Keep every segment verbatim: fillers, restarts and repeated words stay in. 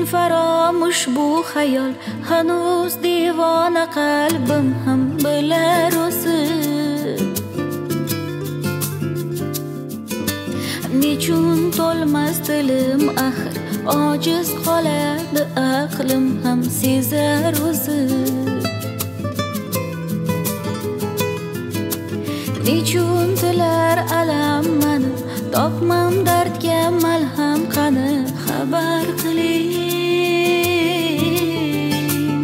faramush bu hayol, hanuz divona qalbim ham bilar o'zim. Nechun to'lmas dilim axir, ojiz qoladi aqlim ham sezar o'zim. Nechun tilar alam mani, topmam dardga malham qani xabar qiling.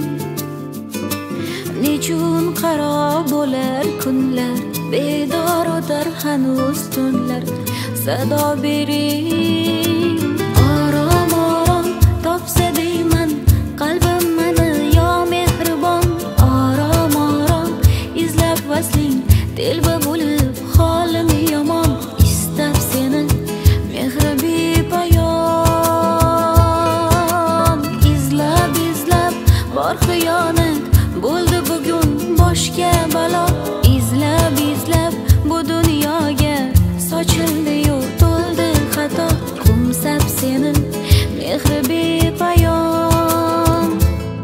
Nechun qaro bo'lar kunlar, bedor o'tar hanuz tunlar, sado bering. Orom orom topsa deyman qalbim mani yo mehribon. Orom orom izlab vasling telba bo'lib holim yomon. Istab seni mehri bepoyon, izlab izlab bor xiyonat bo'ldi bugun boshga balo. Izlab izlab bu dunyoga sochildi-yu to'ldi xato. Qo'msab seni mehri bepoyon.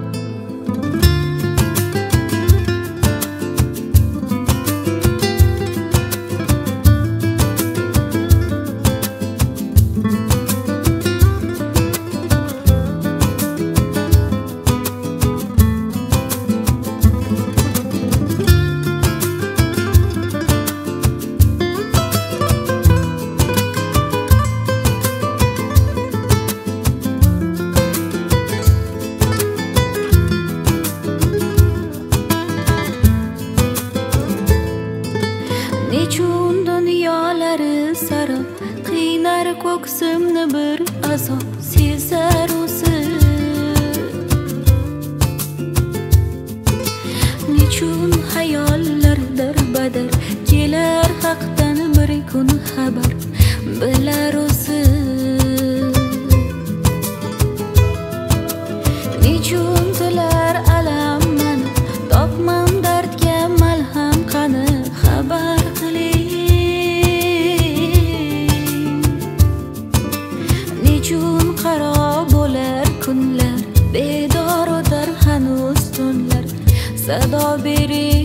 Nechun dunyolari sarob, qiynar ko'ksimni bir azob sezar o'zim. Nechun hayollar darbadar, kelar haqdan bir kun xabar bilar o'zim. Nechun tilar alam mani, topmam dardga malham qani xabar qiling. Nechun qaro bo'lar kunlar, bedor o'tar hanuz tunlar, sado bering.